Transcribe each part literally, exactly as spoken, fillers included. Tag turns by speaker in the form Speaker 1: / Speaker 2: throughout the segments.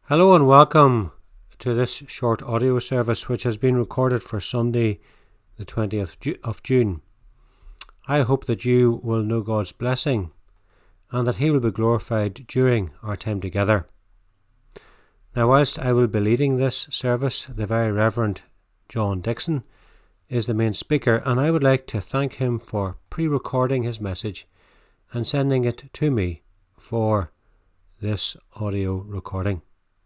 Speaker 1: Hello and welcome to this short audio service which has been recorded for Sunday the twentieth of June. I hope that you will know God's blessing and that He will be glorified during our time together. Now, whilst I will be leading this service, the Very Reverend John Dixon is the main speaker, and I would like to thank him for pre-recording his message and sending it to me for this audio recording.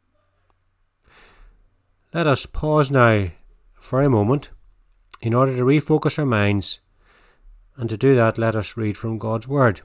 Speaker 1: Let us pause now for a moment in order to refocus our minds, and to do that let us read from God's Word.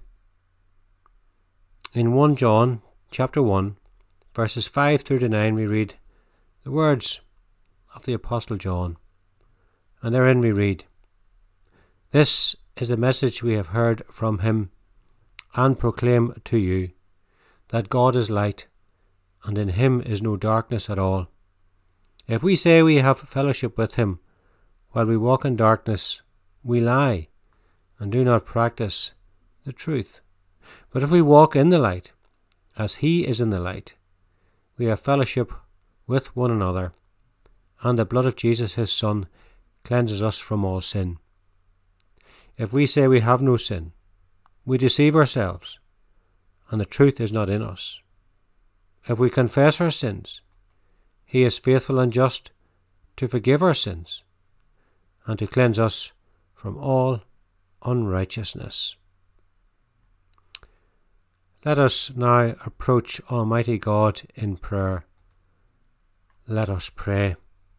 Speaker 1: In First John chapter one, verses five through to nine, we read the words of the Apostle John, and therein we read, "This is the message we have heard from him and proclaim to you, that God is light, and in him is no darkness at all. If we say we have fellowship with him while we walk in darkness, we lie and do not practice the truth. But if we walk in the light, as he is in the light, we have fellowship with one another, and the blood of Jesus his Son cleanses us from all sin. If we say we have no sin, we deceive ourselves, and the truth is not in us. If we confess our sins, he is faithful and just to forgive our sins and to cleanse us from all unrighteousness." Let us now approach Almighty God in prayer. Let us pray.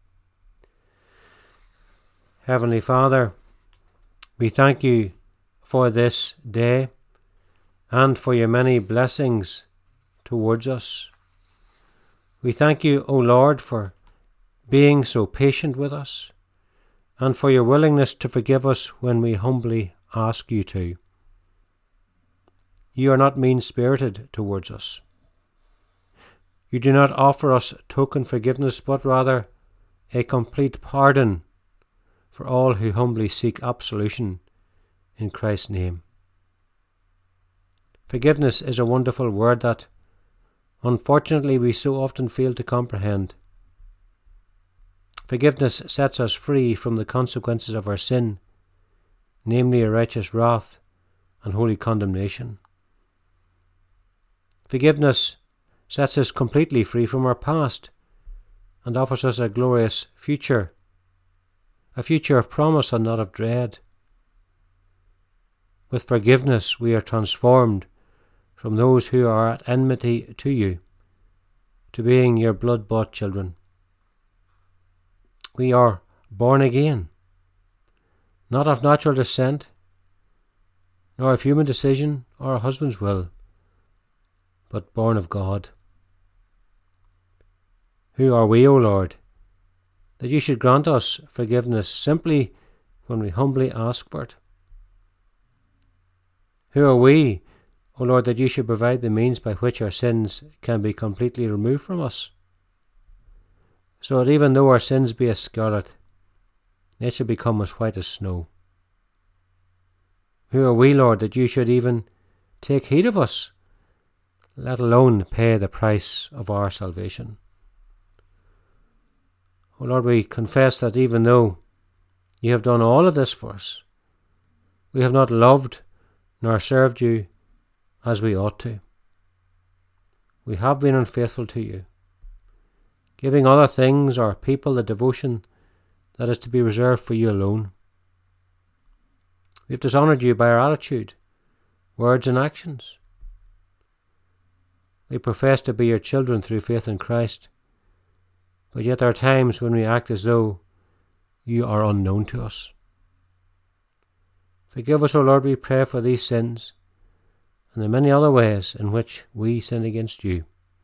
Speaker 1: Heavenly Father, we thank you for this day and for your many blessings towards us. We thank you, O Lord, for being so patient with us and for your willingness to forgive us when we humbly ask you to. You are not mean-spirited towards us. You do not offer us token forgiveness, but rather a complete pardon for all who humbly seek absolution in Christ's name. Forgiveness is a wonderful word that unfortunately we so often fail to comprehend. Forgiveness sets us free from the consequences of our sin, namely a righteous wrath and holy condemnation. Forgiveness sets us completely free from our past and offers us a glorious future, a future of promise and not of dread. With forgiveness we are transformed from those who are at enmity to you, to being your blood-bought children. We are born again, not of natural descent, nor of human decision or a husband's will, but born of God. Who are we, O Lord, that you should grant us forgiveness simply when we humbly ask for it? Who are we, O Lord, that you should provide the means by which our sins can be completely removed from us, so that even though our sins be as scarlet, they should become as white as snow? Who are we, Lord, that you should even take heed of us, let alone pay the price of our salvation? O Lord, we confess that even though you have done all of this for us, we have not loved nor served you as we ought to. We have been unfaithful to you, giving other things or people the devotion that is to be reserved for you alone. We have dishonoured you by our attitude, words and actions. We profess to be your children through faith in Christ, but yet there are times when we act as though you are unknown to us. Forgive us, O Lord, we pray, for these sins and the many other ways in which we sin against you.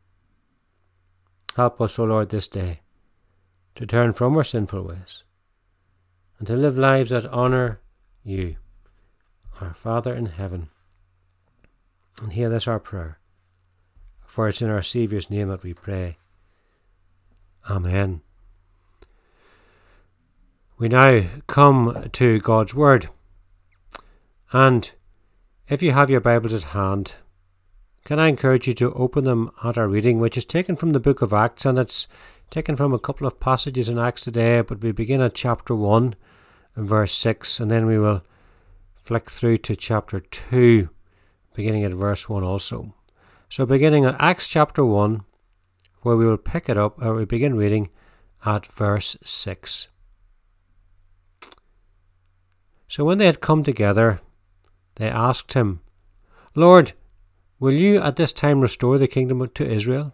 Speaker 1: Help us, O Lord, this day to turn from our sinful ways and to live lives that honour you, our Father in heaven. And hear this our prayer, for it's in our Saviour's name that we pray. Amen. We now come to God's Word, and if you have your Bibles at hand, can I encourage you to open them at our reading, which is taken from the book of Acts, and it's taken from a couple of passages in Acts today, but we begin at chapter one and verse six, and then we will flick through to chapter two, beginning at verse one also. So beginning at Acts chapter one, where we will pick it up, or we begin reading at verse six. So when they had come together, they asked him, Lord, will you at this time restore the kingdom to Israel?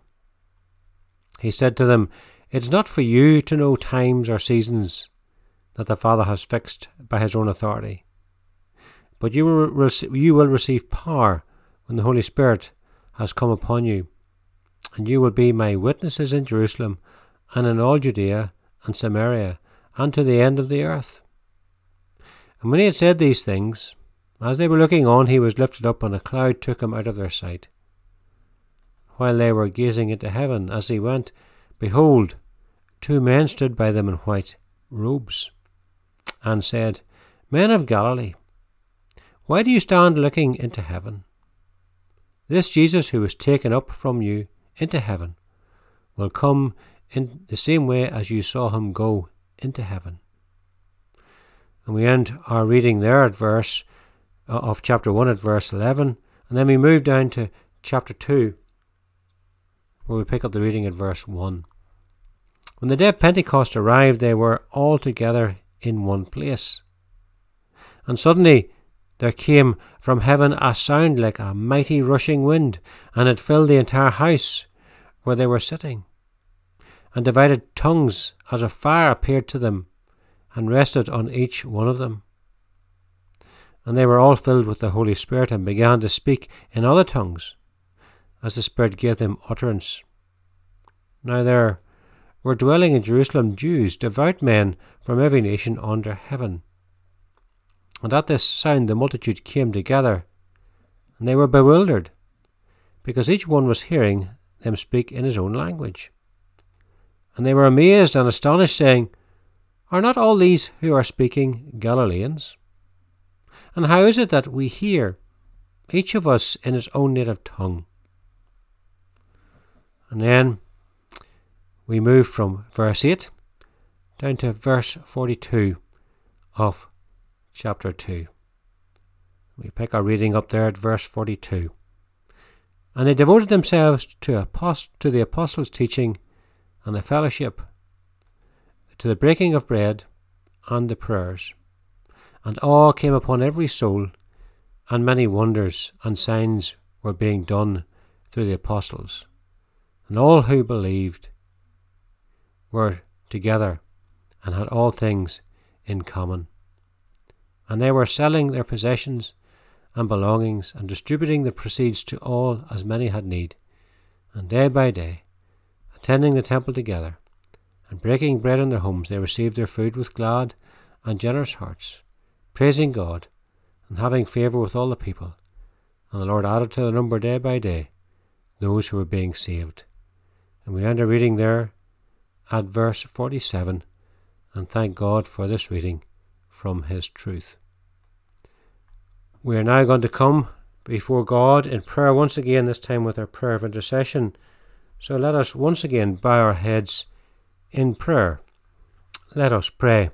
Speaker 1: He said to them, It is not for you to know times or seasons that the Father has fixed by his own authority, but you will, you will receive power when the Holy Spirit has come upon you, and you will be my witnesses in Jerusalem and in all Judea and Samaria and to the end of the earth. And when he had said these things, as they were looking on, he was lifted up, and a cloud took him out of their sight. While they were gazing into heaven as he went, behold, two men stood by them in white robes, and said, Men of Galilee, why do you stand looking into heaven? This Jesus who was taken up from you into heaven will come in the same way as you saw him go into heaven. And we end our reading there at verse uh, of chapter one at verse eleven, and then we move down to chapter two, where we pick up the reading at verse one. When the day of Pentecost arrived, they were all together in one place. And suddenly there came from heaven a sound like a mighty rushing wind, and it filled the entire house where they were sitting. And divided tongues as a fire appeared to them, and rested on each one of them. And they were all filled with the Holy Spirit, and began to speak in other tongues, as the Spirit gave them utterance. Now there were dwelling in Jerusalem Jews, devout men from every nation under heaven. And at this sound the multitude came together, and they were bewildered, because each one was hearing them speak in his own language. And they were amazed and astonished, saying, Are not all these who are speaking Galileans? And how is it that we hear, each of us in his own native tongue? And then we move from verse eight down to verse forty-two of chapter two. We pick our reading up there at verse forty-two. And they devoted themselves to, apost- to the apostles' teaching and the fellowship, to the breaking of bread and the prayers. And awe came upon every soul, and many wonders and signs were being done through the apostles. And all who believed were together and had all things in common. And they were selling their possessions and belongings, and distributing the proceeds to all as many had need. And day by day, attending the temple together, and breaking bread in their homes, they received their food with glad and generous hearts, praising God, and having favour with all the people. And the Lord added to the number day by day those who were being saved. And we end our reading there at verse forty-seven, and thank God for this reading from his truth. We are now going to come before God in prayer once again, this time with our prayer of intercession. So let us once again bow our heads in prayer. Let us pray.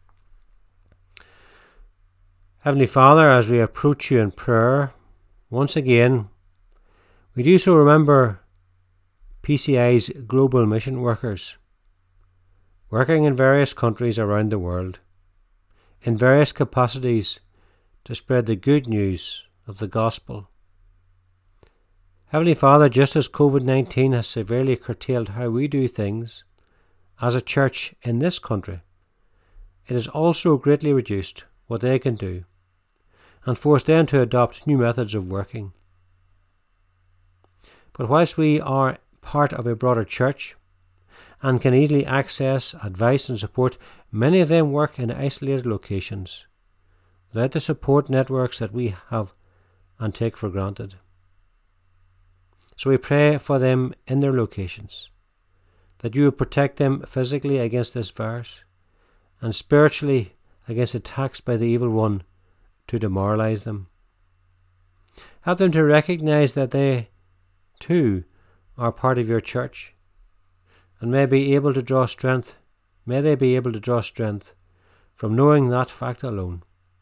Speaker 1: Heavenly Father, as we approach you in prayer, once again, we do so remember P C I's global mission workers, working in various countries around the world, in various capacities to spread the good news of the gospel. Heavenly Father, just as covid nineteen has severely curtailed how we do things as a church in this country, it has also greatly reduced what they can do and forced them to adopt new methods of working. But whilst we are part of a broader church and can easily access advice and support, many of them work in isolated locations without the support networks that we have and take for granted. So we pray for them in their locations, that you would protect them physically against this virus and spiritually against attacks by the evil one to demoralize them. Help them to recognize that they too are part of your church, and may be able to draw strength, may they be able to draw strength from knowing that fact alone.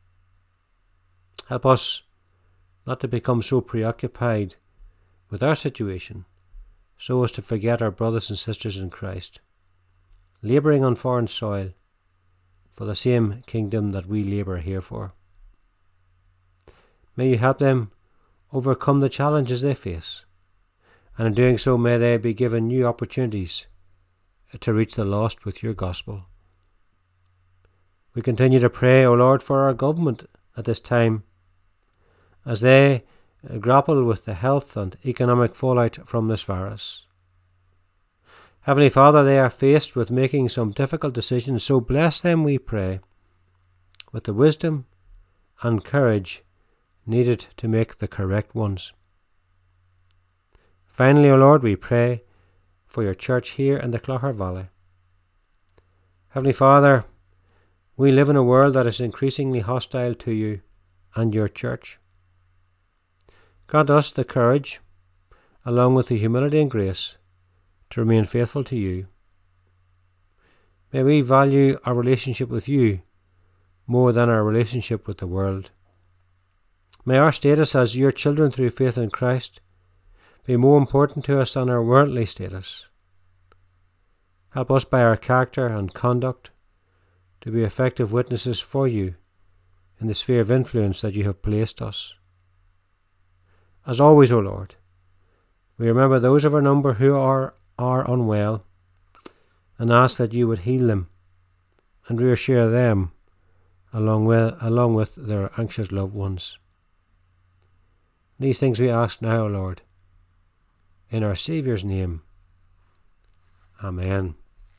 Speaker 1: Help us not to become so preoccupied with our situation so as to forget our brothers and sisters in Christ, labouring on foreign soil for the same kingdom that we labour here for. May you help them overcome the challenges they face, and in doing so may they be given new opportunities to reach the lost with your gospel. We continue to pray, O Lord, for our government at this time, as they grapple with the health and economic fallout from this virus. Heavenly Father, they are faced with making some difficult decisions, so bless them, we pray, with the wisdom and courage needed to make the correct ones. Finally, O Lord, we pray for your church here in the Clogher Valley. Heavenly Father, we live in a world that is increasingly hostile to you and your church. Grant us the courage, along with the humility and grace, to remain faithful to you. May we value our relationship with you more than our relationship with the world. May our status as your children through faith in Christ be more important to us than our worldly status. Help us by our character and conduct to be effective witnesses for you in the sphere of influence that you have placed us. As always, O Lord, we remember those of our number who are, are unwell and ask that you would heal them and reassure them along with, along with their anxious loved ones. These things we ask now, Lord, in our Saviour's name. Amen.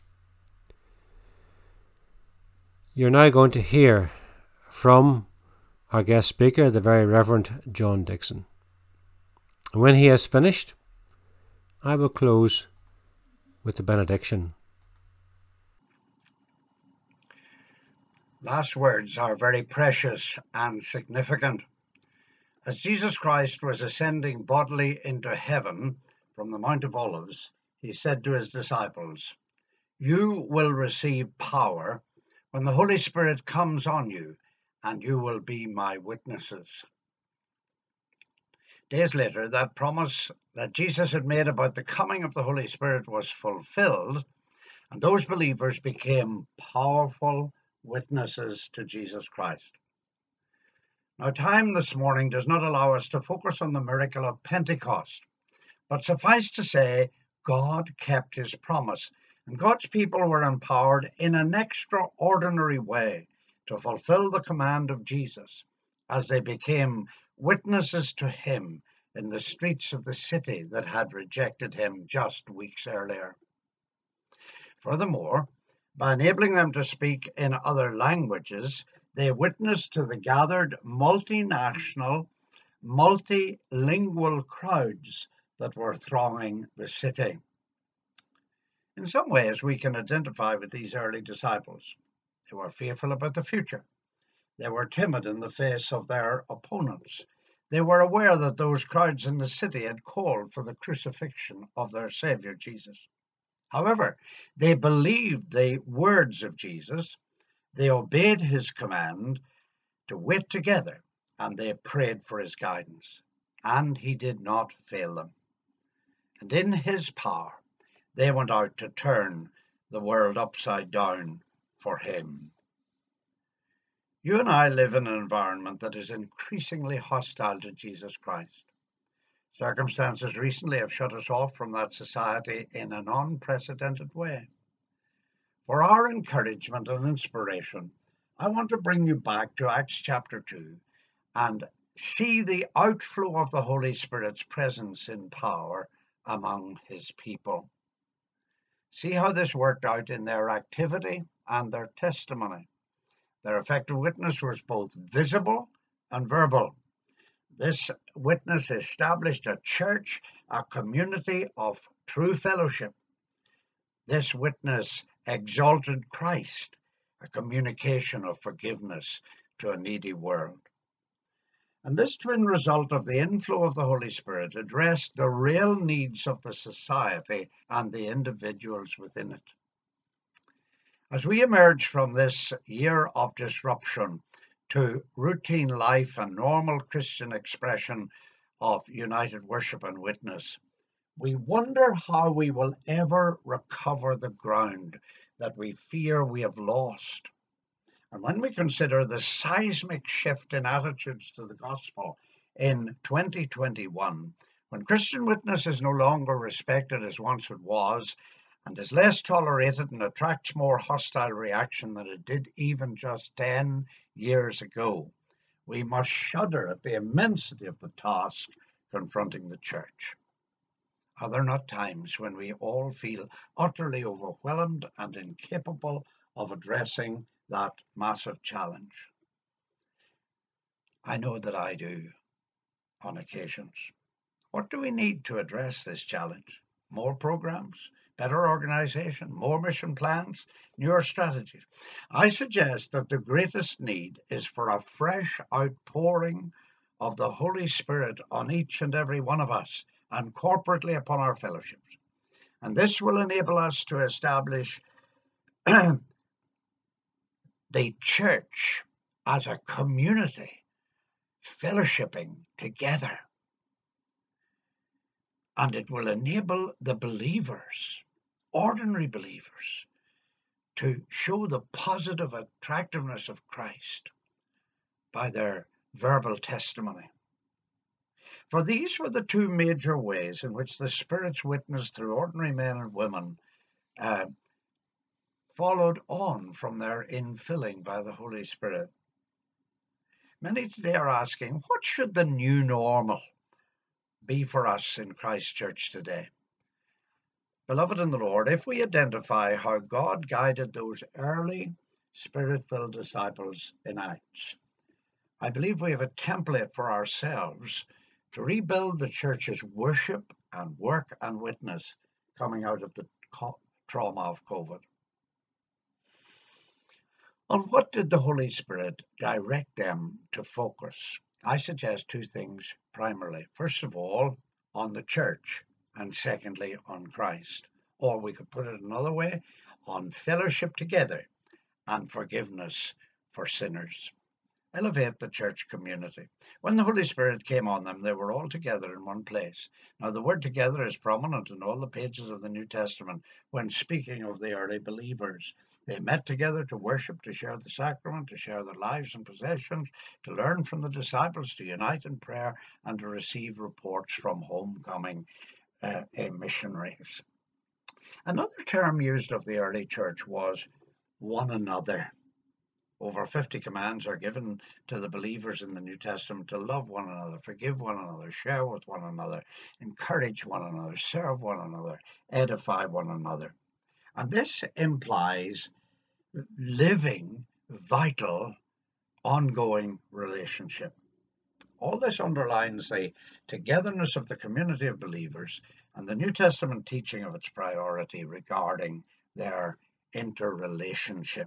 Speaker 1: You're now going to hear from our guest speaker, the Very Reverend John Dickson. And when he has finished, I will close with the benediction.
Speaker 2: Last words are very precious and significant. As Jesus Christ was ascending bodily into heaven from the Mount of Olives, he said to his disciples, "You will receive power when the Holy Spirit comes on you, and you will be my witnesses." Days later, that promise that Jesus had made about the coming of the Holy Spirit was fulfilled, and those believers became powerful witnesses to Jesus Christ. Now, time this morning does not allow us to focus on the miracle of Pentecost, but suffice to say, God kept his promise, and God's people were empowered in an extraordinary way to fulfill the command of Jesus as they became witnesses to him in the streets of the city that had rejected him just weeks earlier. Furthermore, by enabling them to speak in other languages, they witnessed to the gathered multinational, multilingual crowds that were thronging the city. In some ways, we can identify with these early disciples. They were fearful about the future. They were timid in the face of their opponents. They were aware that those crowds in the city had called for the crucifixion of their Savior Jesus. However, they believed the words of Jesus, they obeyed his command to wait together, and they prayed for his guidance, and he did not fail them. And in his power, they went out to turn the world upside down for him. You and I live in an environment that is increasingly hostile to Jesus Christ. Circumstances recently have shut us off from that society in an unprecedented way. For our encouragement and inspiration, I want to bring you back to Acts chapter two and see the outflow of the Holy Spirit's presence in power among his people. See how this worked out in their activity and their testimony. Their effective witness was both visible and verbal. This witness established a church, a community of true fellowship. This witness exalted Christ, a communication of forgiveness to a needy world. And this twin result of the inflow of the Holy Spirit addressed the real needs of the society and the individuals within it. As we emerge from this year of disruption to routine life and normal Christian expression of united worship and witness, we wonder how we will ever recover the ground that we fear we have lost. And when we consider the seismic shift in attitudes to the gospel in twenty twenty-one, when Christian witness is no longer respected as once it was, and is less tolerated and attracts more hostile reaction than it did even just ten years ago, we must shudder at the immensity of the task confronting the church. Are there not times when we all feel utterly overwhelmed and incapable of addressing that massive challenge? I know that I do on occasions. What do we need to address this challenge? More programs, better organization, more mission plans, newer strategies? I suggest that the greatest need is for a fresh outpouring of the Holy Spirit on each and every one of us, and corporately upon our fellowships. And this will enable us to establish the church as a community, fellowshipping together. And it will enable the believers, ordinary believers, to show the positive attractiveness of Christ by their verbal testimony. For these were the two major ways in which the Spirit's witness through ordinary men and women uh, followed on from their infilling by the Holy Spirit. Many today are asking, what should the new normal be for us in Christ Church today? Beloved in the Lord, if we identify how God guided those early Spirit-filled disciples in Acts, I believe we have a template for ourselves to rebuild the church's worship and work and witness coming out of the trauma of COVID. On what did the Holy Spirit direct them to focus? I suggest two things primarily. First of all, on the church, and secondly, on Christ. Or we could put it another way, on fellowship together and forgiveness for sinners. Elevate the church community. When the Holy Spirit came on them, they were all together in one place. Now, the word together is prominent in all the pages of the New Testament when speaking of the early believers. They met together to worship, to share the sacrament, to share their lives and possessions, to learn from the disciples, to unite in prayer, and to receive reports from homecoming uh, missionaries. Another term used of the early church was one another. Over fifty commands are given to the believers in the New Testament to love one another, forgive one another, share with one another, encourage one another, serve one another, edify one another. And this implies living, vital, ongoing relationship. All this underlines the togetherness of the community of believers and the New Testament teaching of its priority regarding their interrelationship.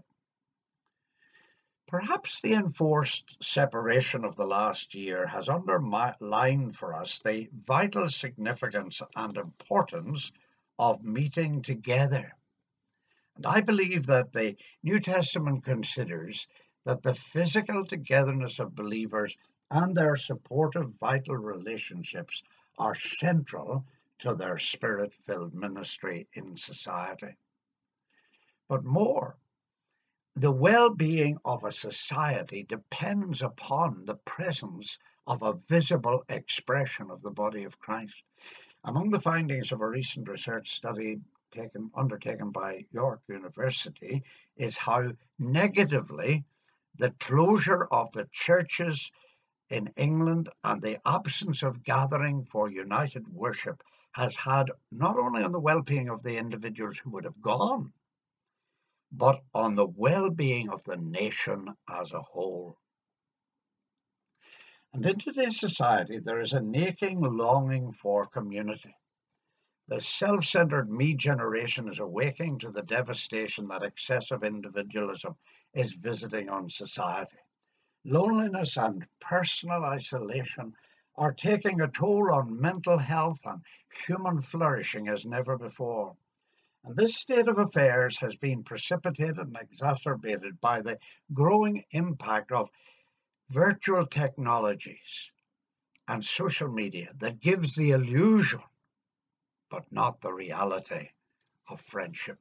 Speaker 2: Perhaps the enforced separation of the last year has underlined for us the vital significance and importance of meeting together. And I believe that the New Testament considers that the physical togetherness of believers and their supportive vital relationships are central to their Spirit-filled ministry in society. But more, the well-being of a society depends upon the presence of a visible expression of the body of Christ. Among the findings of a recent research study taken, undertaken by York University is how negatively the closure of the churches in England and the absence of gathering for united worship has had not only on the well-being of the individuals who would have gone, but on the well-being of the nation as a whole. And in today's society, there is a aching longing for community. The self-centered me generation is awaking to the devastation that excessive individualism is visiting on society. Loneliness and personal isolation are taking a toll on mental health and human flourishing as never before. And this state of affairs has been precipitated and exacerbated by the growing impact of virtual technologies and social media that gives the illusion, but not the reality, of friendship.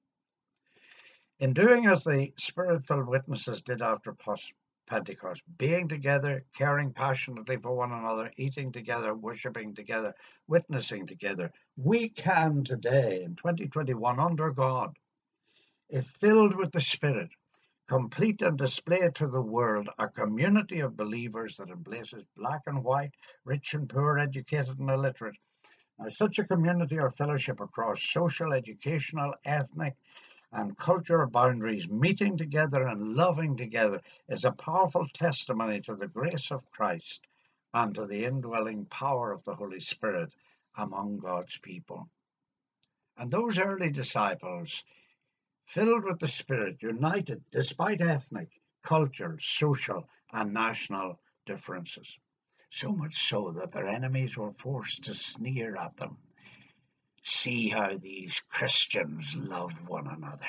Speaker 2: In doing as the Spirit-filled witnesses did after Pentecost, being together, caring passionately for one another, eating together, worshipping together, witnessing together, we can today, in twenty twenty-one, under God, if filled with the Spirit, complete and display to the world a community of believers that embraces black and white, rich and poor, educated and illiterate. Now, such a community or fellowship across social, educational, ethnic, and cultural boundaries, meeting together and loving together, is a powerful testimony to the grace of Christ and to the indwelling power of the Holy Spirit among God's people. And those early disciples, filled with the Spirit, united despite ethnic, cultural, social, and national differences. So much so that their enemies were forced to sneer at them. See how these Christians love one another.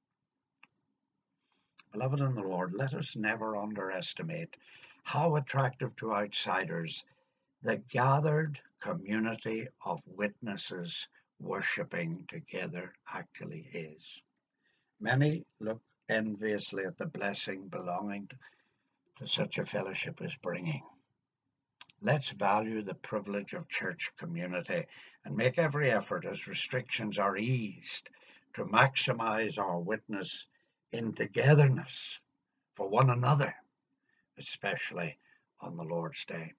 Speaker 2: Beloved in the Lord, let us never underestimate how attractive to outsiders the gathered community of witnesses worshipping together actually is. Many look enviously at the blessing belonging to such a fellowship is bringing. Let's value the privilege of church community and make every effort as restrictions are eased to maximize our witness in togetherness for one another, especially on the Lord's Day.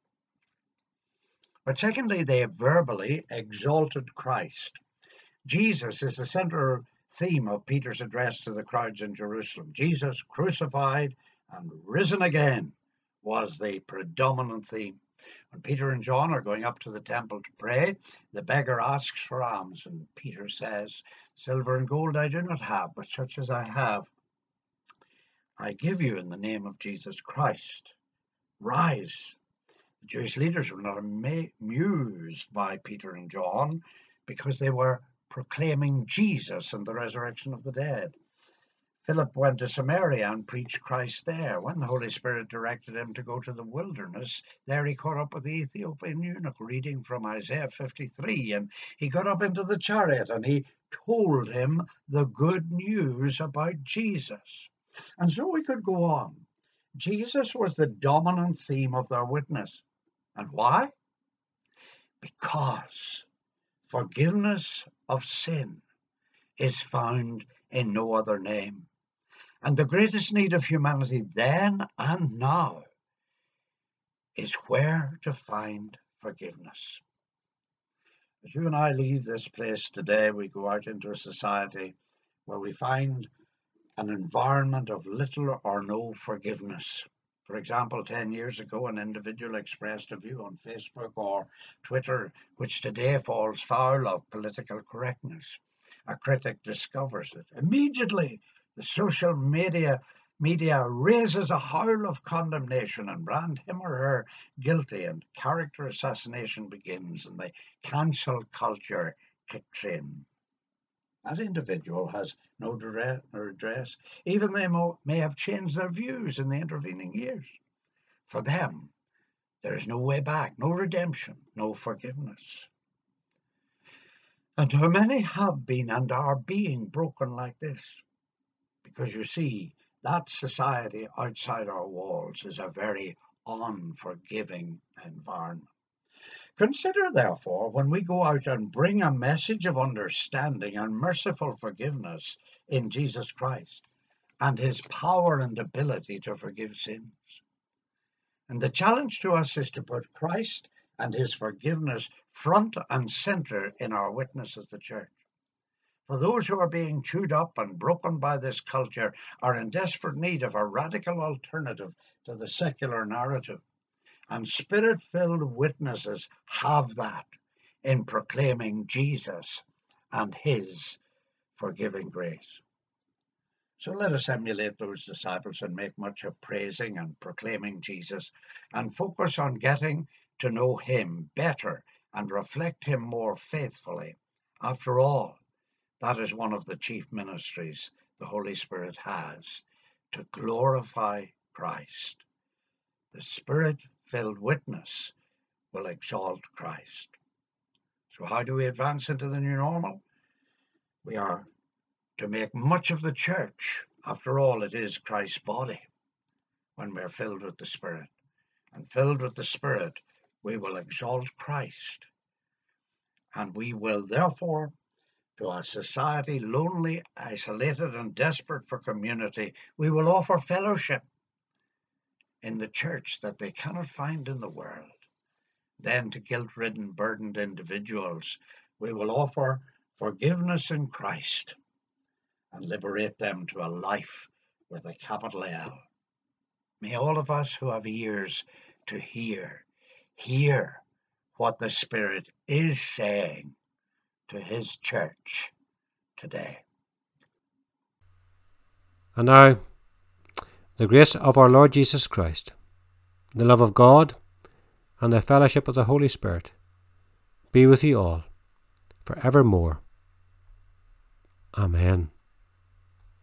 Speaker 2: But secondly, they verbally exalted Christ. Jesus is the central theme of Peter's address to the crowds in Jerusalem. Jesus crucified and risen again was the predominant theme. When Peter and John are going up to the temple to pray, the beggar asks for alms, and Peter says, "Silver and gold I do not have, but such as I have, I give you in the name of Jesus Christ. Rise." The Jewish leaders were not amused by Peter and John because they were proclaiming Jesus and the resurrection of the dead. Philip went to Samaria and preached Christ there. When the Holy Spirit directed him to go to the wilderness, there he caught up with the Ethiopian eunuch reading from Isaiah fifty-three, and he got up into the chariot and he told him the good news about Jesus. And so we could go on. Jesus was the dominant theme of their witness. And why? Because forgiveness of sin is found in no other name. And the greatest need of humanity then and now is where to find forgiveness. As you and I leave this place today, we go out into a society where we find an environment of little or no forgiveness. For example, ten years ago, an individual expressed a view on Facebook or Twitter, which today falls foul of political correctness. A critic discovers it. Immediately, the social media media raises a howl of condemnation and brand him or her guilty, and character assassination begins, and the cancel culture kicks in. That individual has no redress, even they may have changed their views in the intervening years. For them, there is no way back, no redemption, no forgiveness. And how many have been and are being broken like this? Because you see, that society outside our walls is a very unforgiving environment. Consider, therefore, when we go out and bring a message of understanding and merciful forgiveness in Jesus Christ and his power and ability to forgive sins. And the challenge to us is to put Christ and his forgiveness front and center in our witness as the church. For those who are being chewed up and broken by this culture are in desperate need of a radical alternative to the secular narrative. And Spirit-filled witnesses have that in proclaiming Jesus and his forgiving grace. So let us emulate those disciples and make much of praising and proclaiming Jesus, and focus on getting to know him better and reflect him more faithfully. After all, that is one of the chief ministries the Holy Spirit has, to glorify Christ. The Spirit-filled witness will exalt Christ. So how do we advance into the new normal? We are to make much of the church. After all, it is Christ's body. When we're filled with the Spirit, and filled with the Spirit, we will exalt Christ. And we will therefore, to a society lonely, isolated, and desperate for community, we will offer fellowship in the church that they cannot find in the world. Then to guilt-ridden, burdened individuals, we will offer forgiveness in Christ and liberate them to a life with a capital L. May all of us who have ears to hear, hear what the Spirit is saying to his church today.
Speaker 1: And now, the grace of our Lord Jesus Christ, the love of God, and the fellowship of the Holy Spirit be with you all for evermore. Amen.